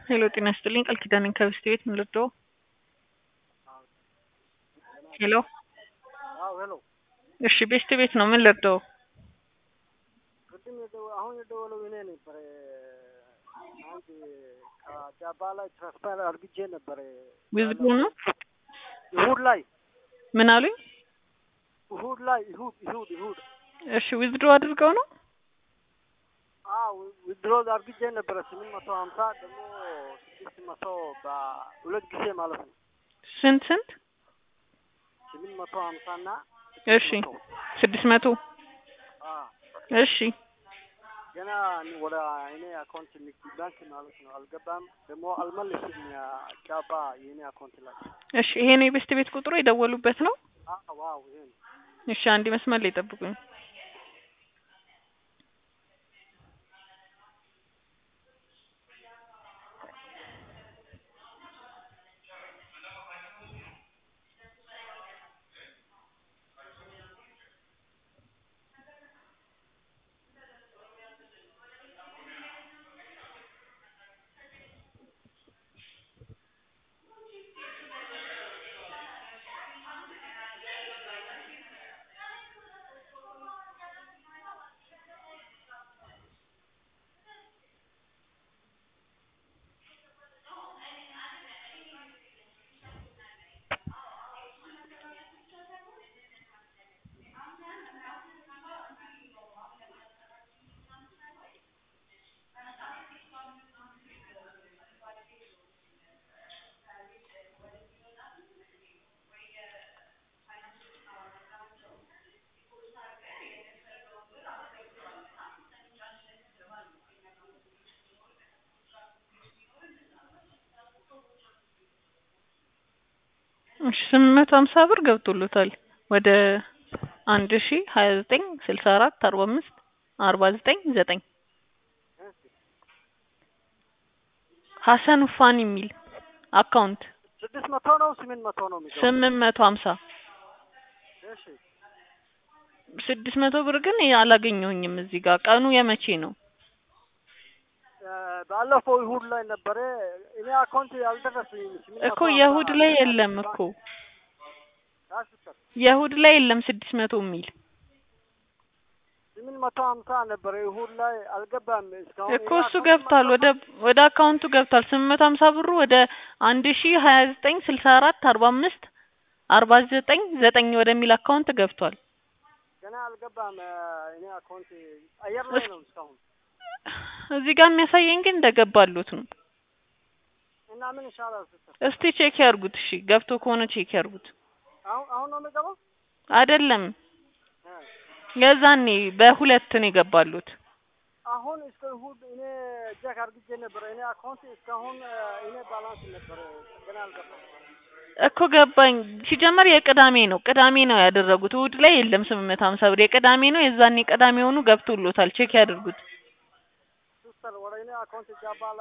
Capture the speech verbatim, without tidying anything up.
ሄሎ ጤና ይስጥልኝ ቃል ኪዳን ነኝ ከብስት ቤት ምን ልርዳው? ሄሎ አዎ ሄሎ እሺ ቤስት ቤት ነው ምን ልርዳው? ቅድም የደወ- አሁን የደወለው እኔ ነበር። አንድ ከጃባ ላይ ትራንስፈር አድርጌ ነበር። ዊዝድሮ ነው እሁድ ላይ ምን አሉኝ? እሁድ ላይ እሁድ እሁድ እሁድ እሺ ዊዝድሮ አድርገው ነው? አዎ ዊዝድሮ አድርጌ ነበር። ስምንት መቶ ሀምሳ ደግሞ ስድስት መቶ በሁለት ጊዜ ማለት ነው። ስንት ስንት? ስምንት መቶ ሀምሳ እና እሺ ስድስት መቶ አዎ እሺ ገና ወደ እኔ አካውንት ንግድ ባንክ ማለት ነው አልገባም። ደግሞ አልመለስም ያ ጃባ የኔ አካውንት ላይ። እሺ ይሄ ነው የቤስት ቤት ቁጥሩ የደወሉበት ነው? አዎ ዋው ይሄ ነው። እሺ አንድ መስመር ላይ ጠብቁኝ። እሺ ስምንት መቶ ሀምሳ ብር ገብቶሎታል ወደ አንድ ሺ ሀያ ዘጠኝ ስልሳ አራት አርባ አምስት አርባ ዘጠኝ ዘጠኝ ሀሰን ፋን የሚል አካውንት ስድስት መቶ ነው ስምንት መቶ ነው የሚገባው? ስምንት መቶ ሀምሳ እሺ ስድስት መቶ ብር ግን አላገኘሁኝም እዚህ ጋር ቀኑ የመቼ ነው? ባለፈው እሁድ ላይ ነበረ። እኔ አካውንት ያልደረሰኝም ስምንት እኮ መቶ የእሁድ ላይ የለም እኮ ሀምሳ የእሁድ ላይ የለም ስድስት መቶ የሚል ስምንት መቶ ሀምሳ ነበረ እሁድ ላይ አልገባም እስካሁን። እኮ እሱ ገብቷል ወደ ወደ አካውንቱ ገብቷል። ስምንት መቶ ሀምሳ ብሩ ወደ አንድ ሺ ሀያ ዘጠኝ ስልሳ አራት አርባ አምስት አርባ ዘጠኝ ዘጠኝ ወደሚል አካውንት ገብቷል። ገና አልገባም። እኔ አካውንት አየር ላይ ነው እስካሁን። እዚህ ጋር የሚያሳየኝ ግን እንደገባሉት ነው። እና ምን ይሻላል ሲስተር? እስቲ ቼክ ያርጉት። እሺ ገብቶ ከሆነ ቼክ ያርጉት። አሁን አሁን ነው የሚገባው? አይደለም የዛኔ በሁለት ነው የገባሉት። አሁን እስከ እሁድ እኔ ቼክ አድርጌ ነበር። እኔ አካውንት እስካሁን እኔ ባላንስ ነበር ገና አልገባም እኮ ገባኝ። ሲጀመር የቅዳሜ ነው ቅዳሜ ነው ያደረጉት። እሁድ ላይ የለም ስምንት መቶ ሀምሳ ብር የቅዳሜ ነው። የዛኔ ቅዳሜ ሆኑ ገብቶሎታል። ቼክ ያድርጉት። ሲስተር ወደ እኔ አካውንት ጃባ